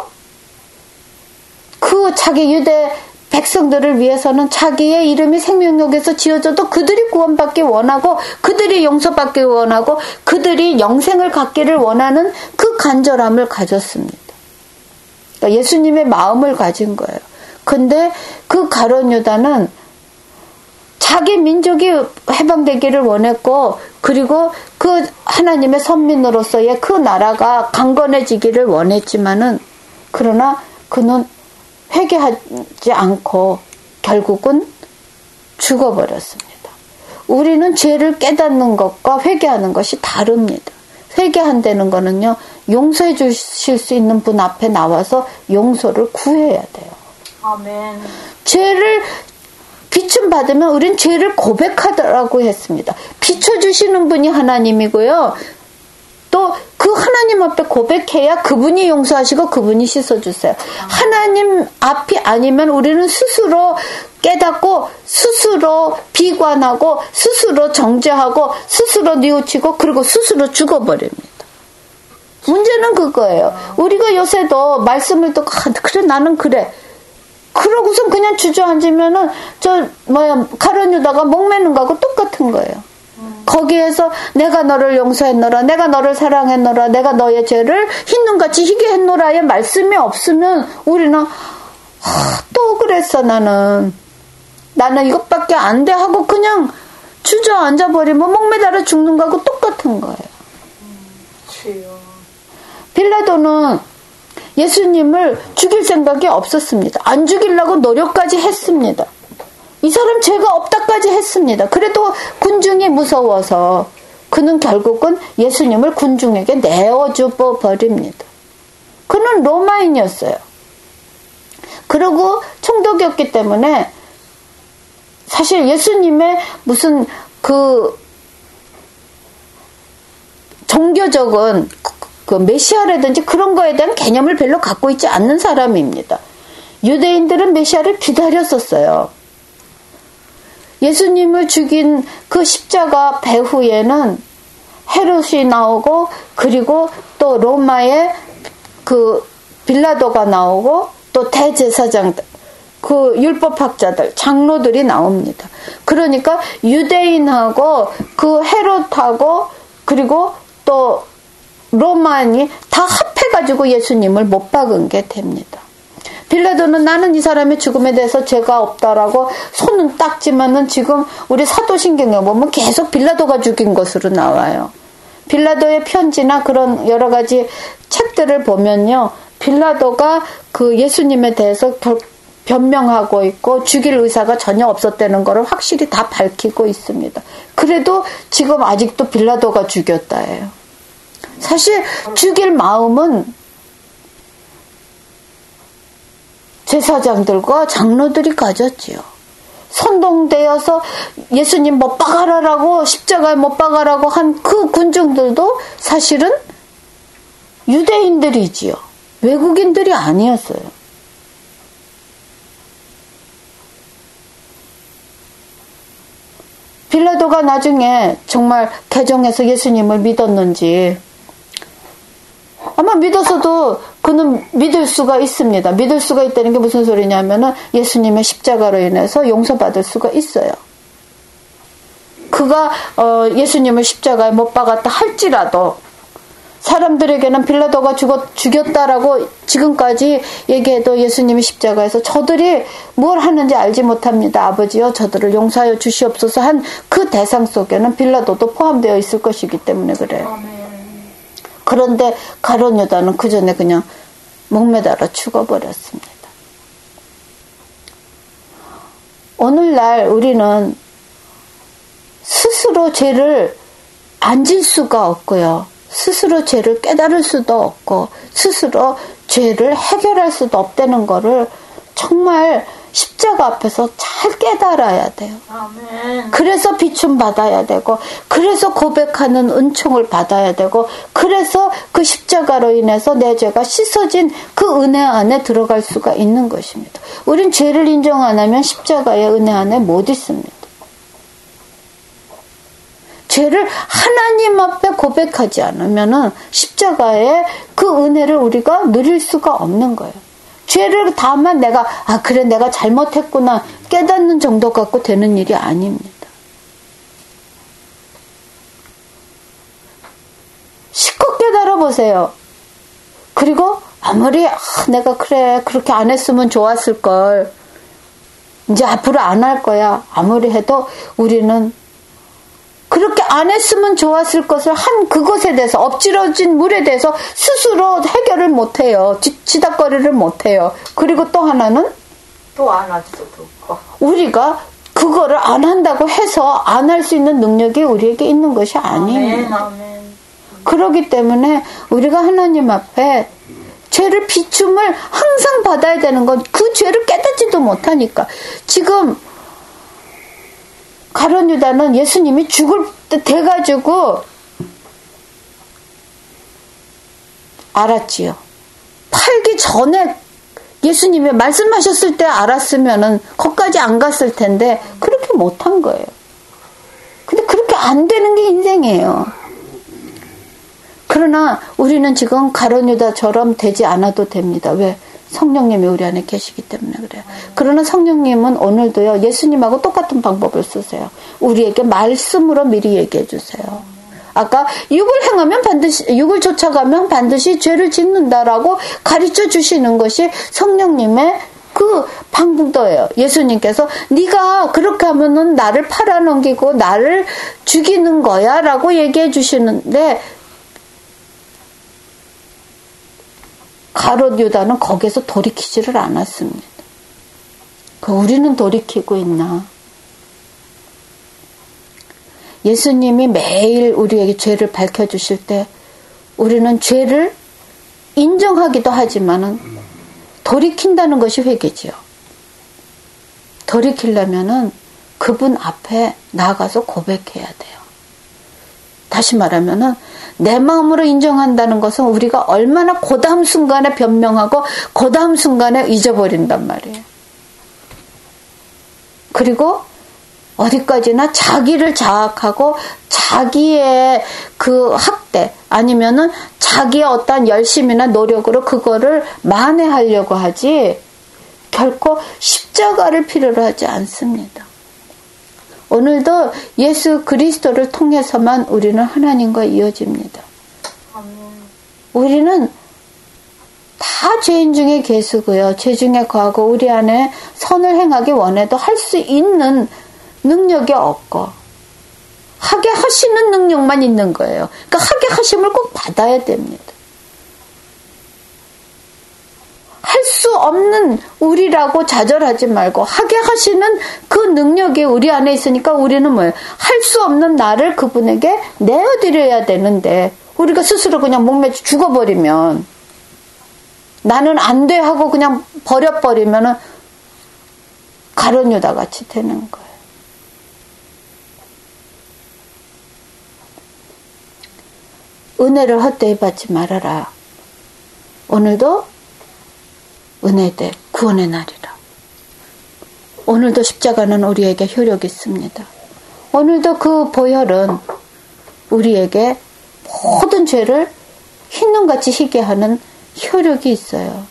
그 자기 유대 백성들을 위해서는 자기의 이름이 생명록에서 지어져도 그들이 구원받기 원하고 그들이 용서받기 원하고 그들이 영생을 갖기를 원하는 그 간절함을 가졌습니다. 그러니까 예수님의 마음을 가진 거예요. 근데 그 가룟 유다는 자기 민족이 해방되기를 원했고 그리고 그 하나님의 선민으로서의 그 나라가 강건해지기를 원했지만은, 그러나 그는 회개하지 않고 결국은 죽어버렸습니다. 우리는 죄를 깨닫는 것과 회개하는 것이 다릅니다. 회개한다는 거는요, 용서해 주실 수 있는 분 앞에 나와서 용서를 구해야 돼요. 아멘. 죄를 비춤 받으면 우린 죄를 고백하라고 했습니다. 비춰주시는 분이 하나님이고요. 또 그 하나님 앞에 고백해야 그분이 용서하시고 그분이 씻어주세요. 하나님 앞이 아니면 우리는 스스로 깨닫고 스스로 비관하고 스스로 정죄하고 스스로 뉘우치고 그리고 스스로 죽어버립니다. 문제는 그거예요. 우리가 요새도 말씀을 듣고 그래 나는 그래. 그러고선 그냥 주저앉으면은 가룟 유다가 목매는 거하고 똑같은 거예요. 거기에서 내가 너를 용서했노라, 내가 너를 사랑했노라, 내가 너의 죄를 흰눈같이 희게 했노라의 말씀이 없으면 우리는 또 그랬어 나는 이것밖에 안 돼 하고 그냥 주저앉아버리면 목매달아 죽는 거하고 똑같은 거예요. 빌라도는 예수님을 죽일 생각이 없었습니다. 안 죽이려고 노력까지 했습니다. 이 사람 죄가 없다까지 했습니다. 그래도 군중이 무서워서 그는 결국은 예수님을 군중에게 내어주어 버립니다. 그는 로마인이었어요. 그리고 총독이었기 때문에 사실 예수님의 무슨 종교적인 메시아라든지 그런 거에 대한 개념을 별로 갖고 있지 않는 사람입니다. 유대인들은 메시아를 기다렸었어요. 예수님을 죽인 그 십자가 배후에는 헤롯이 나오고 그리고 또 로마의 빌라도가 나오고 또 대제사장들, 율법학자들, 장로들이 나옵니다. 그러니까 유대인하고 헤롯하고 그리고 또 로마인이 다 합해가지고 예수님을 못 박은 게 됩니다. 빌라도는 나는 이 사람의 죽음에 대해서 죄가 없다라고 손은 닦지만은 지금 우리 사도신경에 보면 계속 빌라도가 죽인 것으로 나와요. 빌라도의 편지나 그런 여러 가지 책들을 보면요. 빌라도가 예수님에 대해서 변명하고 있고 죽일 의사가 전혀 없었다는 것을 확실히 다 밝히고 있습니다. 그래도 지금 아직도 빌라도가 죽였다예요. 사실 죽일 마음은 제사장들과 장로들이 가졌지요. 선동되어서 예수님 못 박아라라고 십자가에 못 박아라고 한 그 군중들도 사실은 유대인들이지요. 외국인들이 아니었어요. 빌라도가 나중에 정말 개종해서 예수님을 믿었는지 아마 믿어서도 그는 믿을 수가 있습니다. 믿을 수가 있다는 게 무슨 소리냐면은 예수님의 십자가로 인해서 용서받을 수가 있어요. 그가 예수님을 십자가에 못 박았다 할지라도 사람들에게는 빌라도가 죽였다라고 지금까지 얘기해도 예수님이 십자가에서 저들이 뭘 하는지 알지 못합니다. 아버지여 저들을 용서하여 주시옵소서 한 그 대상 속에는 빌라도도 포함되어 있을 것이기 때문에 그래요. 그런데 가룟 유다는 그 전에 그냥 목매달아 죽어버렸습니다. 오늘날 우리는 스스로 죄를 안 질 수가 없고요. 스스로 죄를 깨달을 수도 없고 스스로 죄를 해결할 수도 없다는 거를 정말 십자가 앞에서 잘 깨달아야 돼요. 아멘. 그래서 비춤 받아야 되고 그래서 고백하는 은총을 받아야 되고 그래서 그 십자가로 인해서 내 죄가 씻어진 그 은혜 안에 들어갈 수가 있는 것입니다. 우린 죄를 인정 안 하면 십자가의 은혜 안에 못 있습니다. 죄를 하나님 앞에 고백하지 않으면 십자가의 그 은혜를 우리가 누릴 수가 없는 거예요. 죄를 다만 내가 그래 내가 잘못했구나 깨닫는 정도 갖고 되는 일이 아닙니다. 실컷 깨달아 보세요. 그리고 아무리 내가 그래 그렇게 안 했으면 좋았을 걸 이제 앞으로 안 할 거야 아무리 해도 우리는 그렇게 안 했으면 좋았을 것을 한 그것에 대해서 엎질러진 물에 대해서 스스로 해결을 못해요. 지닥거리를 못해요. 그리고 또 하나는 또 안 할 수도 없고 우리가 그거를 안 한다고 해서 안 할 수 있는 능력이 우리에게 있는 것이 아니에요. 아멘. 그렇기 때문에 우리가 하나님 앞에 죄를 비춤을 항상 받아야 되는 건 그 죄를 깨닫지도 못하니까. 지금 가룟 유다는 예수님이 죽을 때 돼가지고 알았지요. 팔기 전에 예수님이 말씀하셨을 때 알았으면은 거기까지 안 갔을 텐데 그렇게 못한 거예요. 근데 그렇게 안 되는 게 인생이에요. 그러나 우리는 지금 가룟 유다처럼 되지 않아도 됩니다. 왜? 성령님이 우리 안에 계시기 때문에 그래요. 그러나 성령님은 오늘도요, 예수님하고 똑같은 방법을 쓰세요. 우리에게 말씀으로 미리 얘기해 주세요. 아까 육을 쫓아가면 반드시 죄를 짓는다라고 가르쳐 주시는 것이 성령님의 그 방법도예요. 예수님께서 네가 그렇게 하면은 나를 팔아넘기고 나를 죽이는 거야 라고 얘기해 주시는데, 가룟 유다는 거기서 돌이키지를 않았습니다. 우리는 돌이키고 있나? 예수님이 매일 우리에게 죄를 밝혀주실 때 우리는 죄를 인정하기도 하지만은 돌이킨다는 것이 회개지요. 돌이키려면은 그분 앞에 나아가서 고백해야 돼요. 다시 말하면은 내 마음으로 인정한다는 것은 우리가 얼마나 그 다음 순간에 변명하고 그 다음 순간에 잊어버린단 말이에요. 그리고 어디까지나 자기를 자학하고 자기의 그 학대 아니면은 자기의 어떤 열심이나 노력으로 그거를 만회하려고 하지 결코 십자가를 필요로 하지 않습니다. 오늘도 예수 그리스도를 통해서만 우리는 하나님과 이어집니다. 우리는 다 죄인 중에 계수고요. 죄 중에 거하고 우리 안에 선을 행하기 원해도 할 수 있는 능력이 없고 하게 하시는 능력만 있는 거예요. 그러니까 하게 하심을 꼭 받아야 됩니다. 할 수 없는 우리라고 좌절하지 말고 하게 하시는 그 능력이 우리 안에 있으니까 우리는 뭐예요? 할 수 없는 나를 그분에게 내어드려야 되는데 우리가 스스로 그냥 목매지 죽어버리면 나는 안 돼 하고 그냥 버려버리면은 가룟 유다 같이 되는 거예요. 은혜를 헛되이 받지 말아라. 오늘도 은혜대 구원의 날이라. 오늘도 십자가는 우리에게 효력이 있습니다. 오늘도 그 보혈은 우리에게 모든 죄를 흰눈같이 희게 하는 효력이 있어요.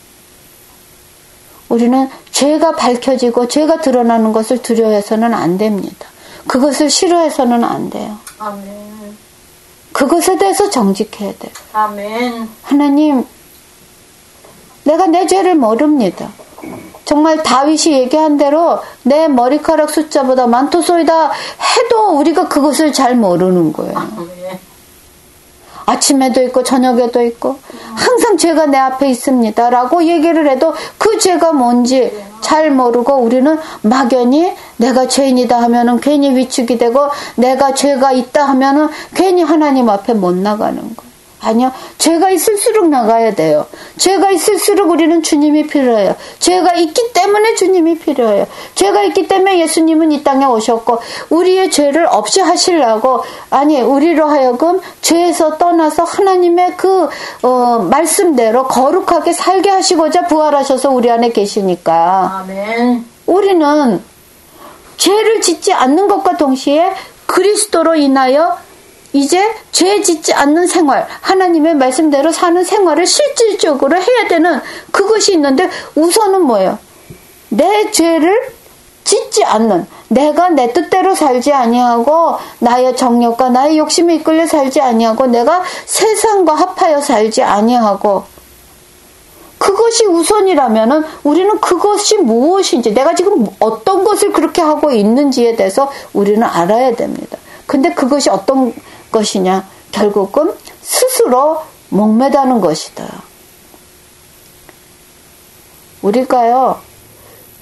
우리는 죄가 밝혀지고 죄가 드러나는 것을 두려워해서는 안 됩니다. 그것을 싫어해서는 안 돼요. 아멘. 그것에 대해서 정직해야 돼요. 아멘. 하나님, 내가 내 죄를 모릅니다. 정말 다윗이 얘기한 대로 내 머리카락 숫자보다 많도 소이다 해도 우리가 그것을 잘 모르는 거예요. 아멘. 아침에도 있고 저녁에도 있고 항상 죄가 내 앞에 있습니다 라고 얘기를 해도 그 죄가 뭔지 잘 모르고 우리는 막연히 내가 죄인이다 하면은 괜히 위축이 되고 내가 죄가 있다 하면은 괜히 하나님 앞에 못 나가는 거예요. 아니요. 죄가 있을수록 나가야 돼요. 죄가 있을수록 우리는 주님이 필요해요. 죄가 있기 때문에 주님이 필요해요. 죄가 있기 때문에 예수님은 이 땅에 오셨고 우리의 죄를 없이 하시려고 우리로 하여금 죄에서 떠나서 하나님의 그 말씀대로 거룩하게 살게 하시고자 부활하셔서 우리 안에 계시니까 아멘. 우리는 죄를 짓지 않는 것과 동시에 그리스도로 인하여 이제 죄 짓지 않는 생활, 하나님의 말씀대로 사는 생활을 실질적으로 해야 되는 그것이 있는데 우선은 뭐예요? 내 죄를 짓지 않는, 내가 내 뜻대로 살지 아니하고 나의 정욕과 나의 욕심에 이끌려 살지 아니하고 내가 세상과 합하여 살지 아니하고 그것이 우선이라면은 우리는 그것이 무엇인지 내가 지금 어떤 것을 그렇게 하고 있는지에 대해서 우리는 알아야 됩니다. 근데 그것이 어떤 것이냐? 결국은 스스로 목매다는 것이다. 우리가요,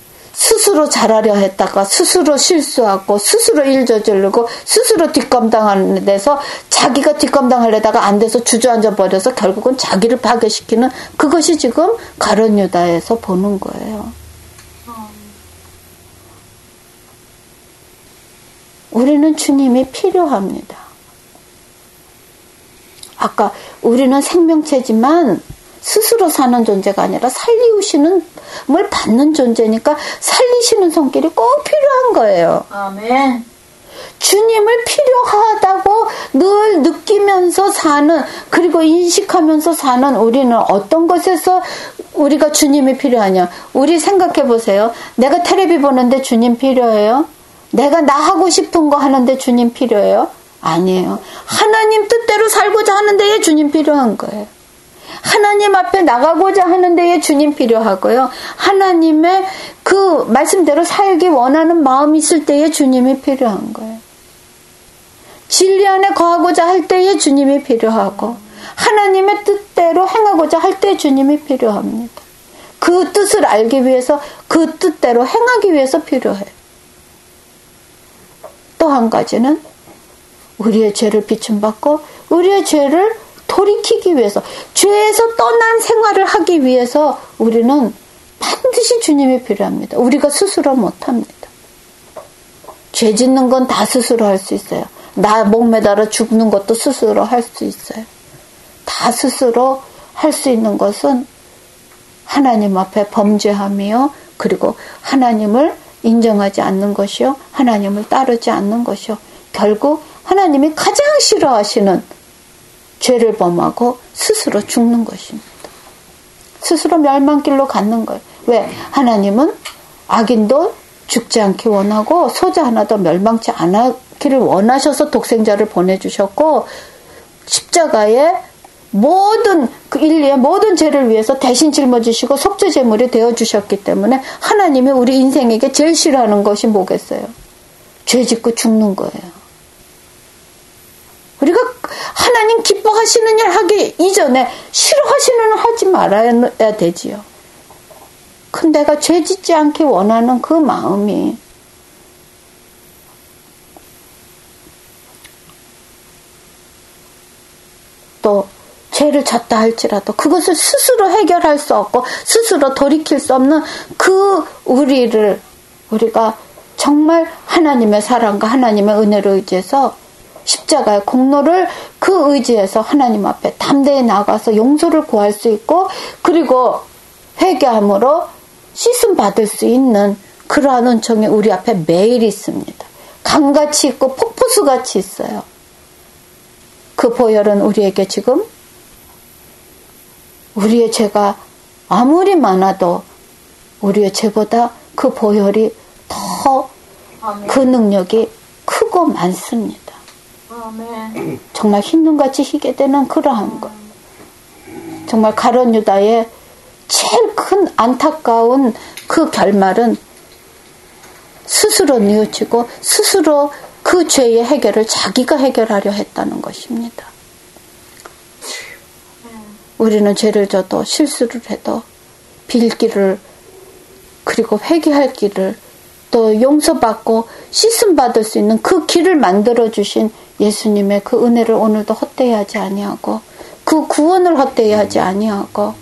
스스로 잘하려 했다가 스스로 실수하고 스스로 일 저지르고 스스로 뒷감당하는 데서 자기가 뒷감당하려다가 안 돼서 주저앉아 버려서 결국은 자기를 파괴시키는 그것이 지금 가룟 유다에서 보는 거예요. 우리는 주님이 필요합니다. 아까 우리는 생명체지만 스스로 사는 존재가 아니라 살리우시는 뭘 받는 존재니까 살리시는 손길이 꼭 필요한 거예요. 아멘. 주님을 필요하다고 늘 느끼면서 사는, 그리고 인식하면서 사는 우리는 어떤 것에서 우리가 주님이 필요하냐. 우리 생각해 보세요. 내가 텔레비 보는데 주님 필요해요? 내가 나 하고 싶은 거 하는데 주님 필요해요? 아니에요. 하나님 뜻대로 살고자 하는 데에 주님 필요한 거예요. 하나님 앞에 나가고자 하는 데에 주님 필요하고요. 하나님의 그 말씀대로 살기 원하는 마음이 있을 때에 주님이 필요한 거예요. 진리 안에 거하고자 할 때에 주님이 필요하고 하나님의 뜻대로 행하고자 할 때 주님이 필요합니다. 그 뜻을 알기 위해서 그 뜻대로 행하기 위해서 필요해요. 또 한 가지는 우리의 죄를 비춤받고 우리의 죄를 돌이키기 위해서, 죄에서 떠난 생활을 하기 위해서 우리는 반드시 주님이 필요합니다. 우리가 스스로 못합니다. 죄 짓는 건 다 스스로 할 수 있어요. 나 목매달아 죽는 것도 스스로 할 수 있어요. 다 스스로 할 수 있는 것은 하나님 앞에 범죄함이요, 그리고 하나님을 인정하지 않는 것이요, 하나님을 따르지 않는 것이요, 결국 하나님이 가장 싫어하시는 죄를 범하고 스스로 죽는 것입니다. 스스로 멸망길로 가는 거예요. 왜? 하나님은 악인도 죽지 않기 원하고 소자 하나도 멸망치 않기를 원하셔서 독생자를 보내주셨고, 십자가에 모든 그 인류의 모든 죄를 위해서 대신 짊어지시고 속죄 제물이 되어주셨기 때문에 하나님이 우리 인생에게 제일 싫어하는 것이 뭐겠어요? 죄 짓고 죽는 거예요. 우리가 하나님 기뻐하시는 일 하기 이전에 싫어하시는 일 하지 말아야 되지요. 근데 내가 죄 짓지 않기 원하는 그 마음이 또 죄를 졌다 할지라도 그것을 스스로 해결할 수 없고 스스로 돌이킬 수 없는 그 우리가 정말 하나님의 사랑과 하나님의 은혜로 의지해서 십자가의 공로를 그 의지해서 하나님 앞에 담대히 나가서 용서를 구할 수 있고, 그리고 회개함으로 씻음 받을 수 있는 그러한 은총이 우리 앞에 매일 있습니다. 강같이 있고 폭포수같이 있어요. 그 보혈은 우리에게 지금 우리의 죄가 아무리 많아도 우리의 죄보다 그 보혈이 더 그 능력이 크고 많습니다. 아멘. 정말 흰눈같이 희게 되는 그러한 것. 정말 가룟 유다의 제일 큰 안타까운 그 결말은 스스로 뉘우치고 스스로 그 죄의 해결을 자기가 해결하려 했다는 것입니다. 우리는 죄를 져도 실수를 해도 빌 길을, 그리고 회개할 길을, 또 용서받고 씻음 받을 수 있는 그 길을 만들어주신 예수님의 그 은혜를 오늘도 헛되이 하지 아니하고, 그 구원을 헛되이 하지 아니하고,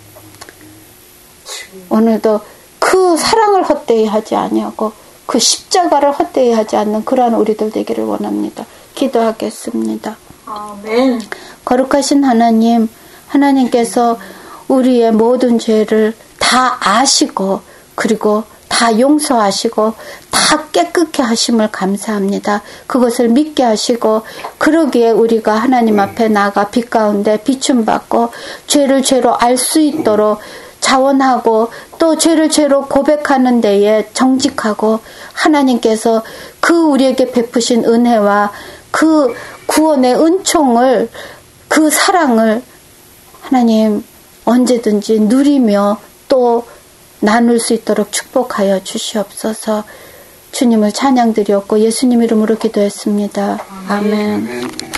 오늘도 그 사랑을 헛되이 하지 아니하고 그 십자가를 헛되이 하지 않는 그러한 우리들 되기를 원합니다. 기도하겠습니다. 아멘. 거룩하신 하나님, 하나님께서 우리의 모든 죄를 다 아시고 그리고 다 용서하시고 다 깨끗게 하심을 감사합니다. 그것을 믿게 하시고, 그러기에 우리가 하나님 앞에 나가 빛 가운데 비춤받고 죄를 죄로 알 수 있도록 자원하고, 또 죄를 죄로 고백하는 데에 정직하고, 하나님께서 그 우리에게 베푸신 은혜와 그 구원의 은총을, 그 사랑을 하나님 언제든지 누리며 또 나눌 수 있도록 축복하여 주시옵소서. 주님을 찬양드렸고 예수님 이름으로 기도했습니다. 아멘.